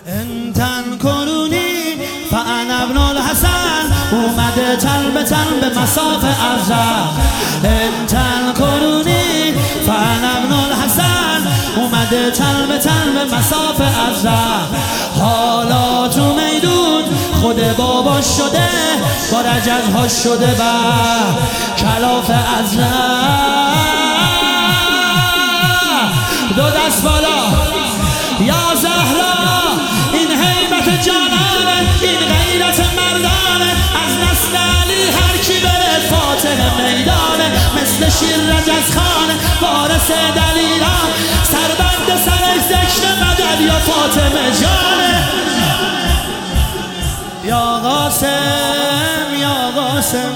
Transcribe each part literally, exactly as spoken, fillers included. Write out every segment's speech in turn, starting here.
انتن کنونی فانا ابن الحسن اومده تن به تن به مساف ازرق. انتن کنونی فانا ابن الحسن اومده تن به تن به مساف ازرق. حالا تو میدون خود بابا شده با رجزها شده با کلاف ازرق. دو دست بالا یا زهرا، این هیبت جانانه، این غیرت مردانه، از نسل علی هر کی بره فاتح میدانه. مثل شیر رجز خانه وارث دلیران، سربند سرش ذکر مدد یا فاطمه جانه. یا قاسم یا قاسم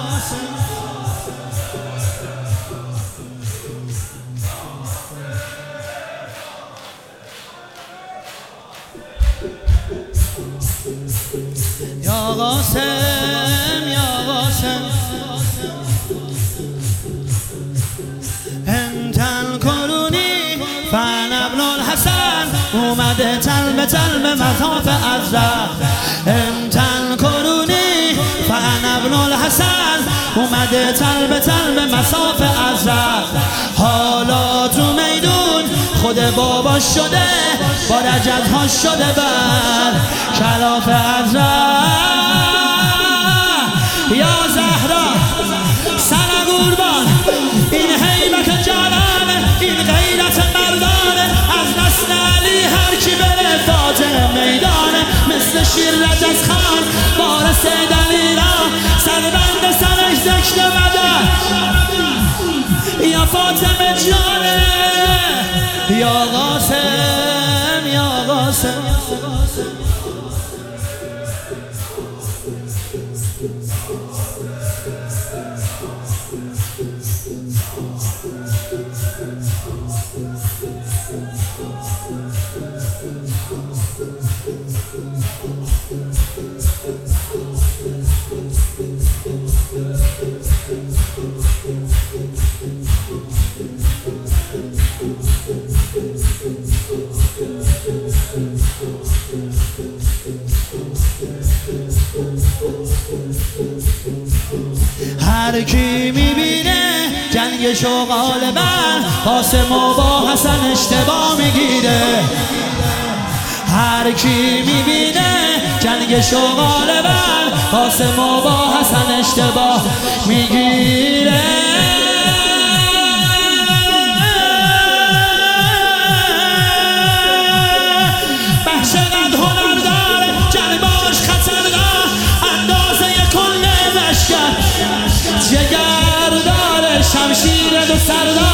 یا قاسم یا قاسم انتن کنونی فانا ابن الحسن اومده تن به تن به مساف ازرق. انتن کنونی فانا ابن الحسن اومده تن به تن به مساف ازرق. حالا تو میدون خود بابا شده با رجزها شده بر کلاف ازرق. یا زهرا سر قربان، این هیبت جانانه، این غیرت مردانه، از نسل علی هر کی بره فاتح میدانه. مثل شیر رجز خان وارث دلیران، سربند سرش ذکر مدد یا فاطمه جانه. یا قاسم یا قاسم هر کی میبینه جنگشو غالبا قاسم و با حسن اشتباه میگیره. هر کی میبینه جنگشو غالبا قاسم و با حسن اشتباه میگیره. بحث قد هنر داره، جنباش خطرگاه، اندازه کل لشکر جگر داره، شمشیر دو سردار.